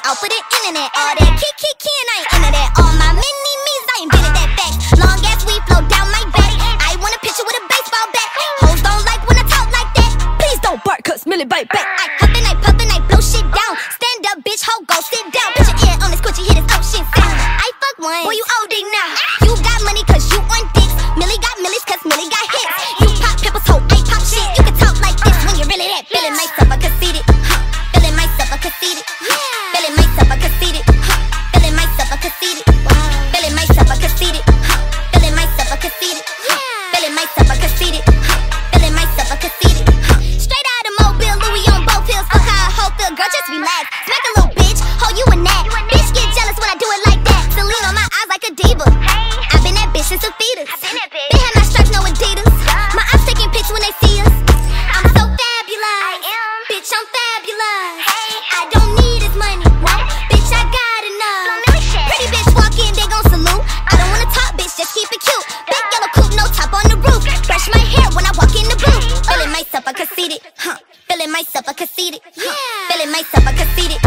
out for the internet. All that kick, and I ain't into that. All my mini-me's, I invented that fact. Long ass weed flow down my back. I want a picture with a baseball bat. Hoes don't like when I talk like that. Please don't bark, cause Millie bite back. I huffin', I puffin', I blow shit down. Stand up, bitch, ho, go sit down. Put your ear on this Gucci, hit his ocean sound. I fuck one, boy, you OD now. You got money cause you on dicks. Millie got millies cause Millie got hits. You pop pimples, ho, I pop shit. You can talk like this when you're really that. Feeling myself, I conceited. Feeling myself, I conceited. Feeling myself, I conceited. Feeling myself, I conceited. Feeling myself, I conceited. Feeling myself, I conceited. Feeling myself, I conceited. Feeling myself, I conceited. Straight out of Mobile, Louis on both hills. Fuck how a hoe feel, girl, just relax. Smack a little bitch, ho, you a gnat. Bitch get jealous when I do it like that. Celine on my eyes like a diva. I've been that bitch since a fetus. They had my stripes, no Adidas. My ops taking pics when they see us. I'm so fabulous. Bitch, I'm fabulous. I don't need his money. Bitch, I got enough. Pretty bitch walk in, they gon' salute. I don't wanna talk, bitch, just keep it cute. Big yellow coupe, no top on the roof. Brush my hair when I walk in the booth. Feeling myself, I conceited. Feeling myself, I conceited. Feeling myself, I conceited.